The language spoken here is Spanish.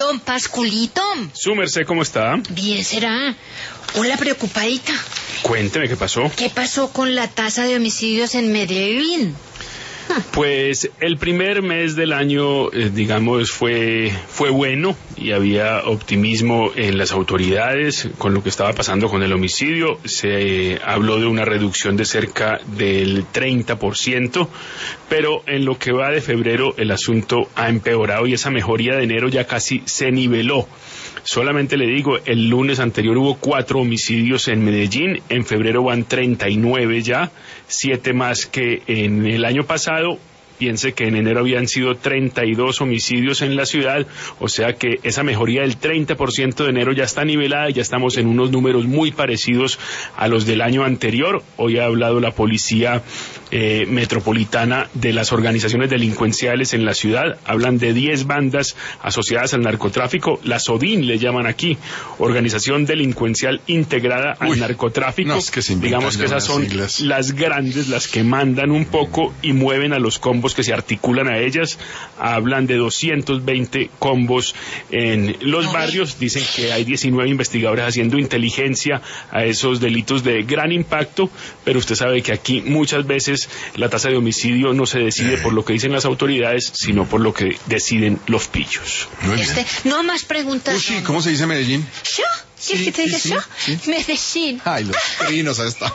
Don Pasculito. Su merced, ¿cómo está? Bien será. Hola, preocupadita. Cuénteme qué pasó. ¿Qué pasó con la tasa de homicidios en Medellín? Pues el primer mes del año, digamos, fue bueno y había optimismo en las autoridades con lo que estaba pasando con el homicidio. Se habló de una reducción de cerca del 30%, pero en lo que va de febrero el asunto ha empeorado y esa mejoría de enero ya casi se niveló. Solamente le digo, el lunes anterior hubo 4 homicidios en Medellín, en febrero van 39 ya, 7 más que en el año pasado. Piense que en enero habían sido 32 homicidios en la ciudad, o sea que esa mejoría del 30% de enero ya está nivelada y ya estamos en unos números muy parecidos a los del año anterior. Hoy ha hablado la policía metropolitana de las organizaciones delincuenciales en la ciudad. Hablan de 10 bandas asociadas al narcotráfico, la SODIN le llaman aquí, Organización Delincuencial Integrada al Narcotráfico. No, es que digamos que esas son las grandes, las que mandan un poco y mueven a los combos que se articulan a ellas. Hablan de 220 combos en los barrios. Dicen que hay 19 investigadores haciendo inteligencia a esos delitos de gran impacto, pero usted sabe que aquí muchas veces la tasa de homicidio no se decide por lo que dicen las autoridades, sino por lo que deciden los pillos. No más preguntas. ¿Cómo se dice Medellín? ¿Yo? ¿Quieres que te diga yo? Sí. Medellín. Ay, los trinos a esta